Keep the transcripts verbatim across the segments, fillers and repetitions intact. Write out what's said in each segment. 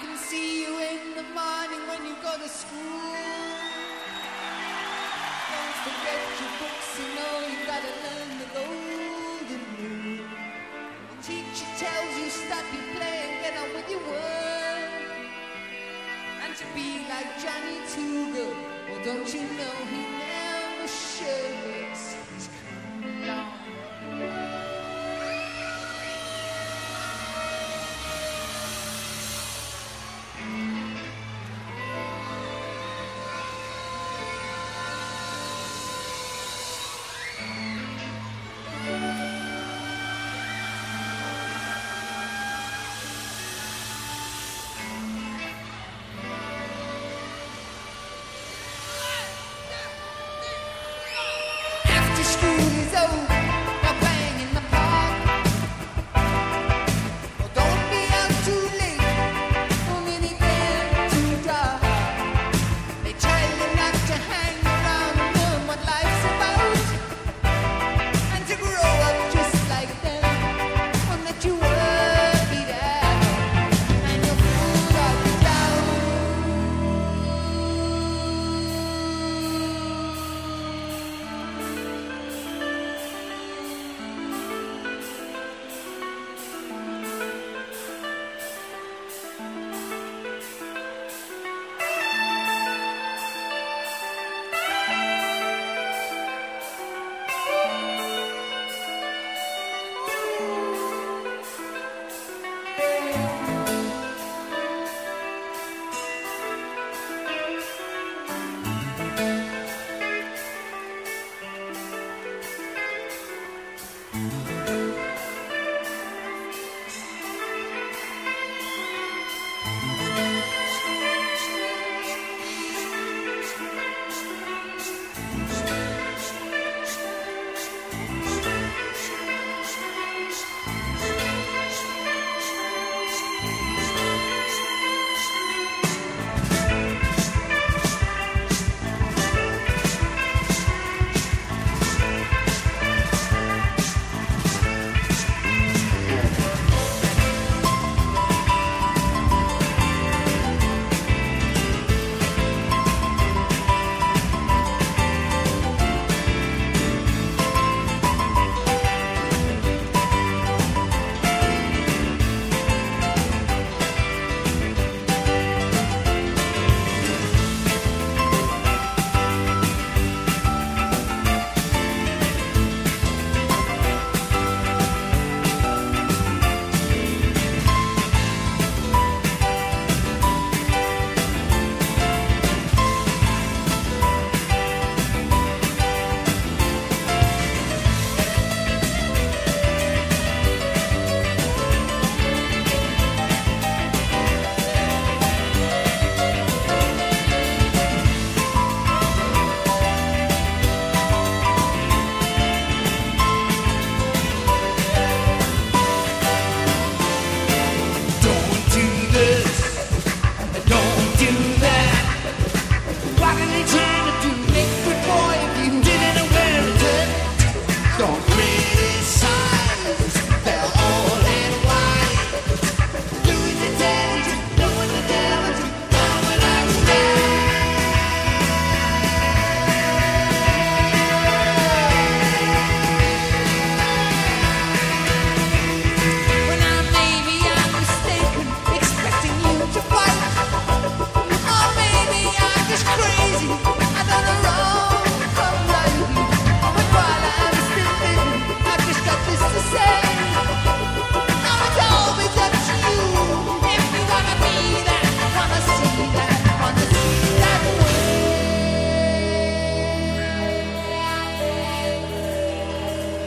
can see you in the morning when you go to school. Don't forget your books, you know you gotta learn the golden rule. The teacher tells you stop your playing, get on with your work. And to be like Johnny Too Good, well don't you know he never shirks. He's coming along. School is over, we're playing in the park. Well, don't be out too late, too many men to drive. They tell you not to hang around and learn what life's about, and to grow up just like them, one that you work it out, and you're full of doubt.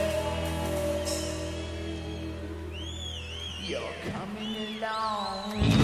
You're coming along.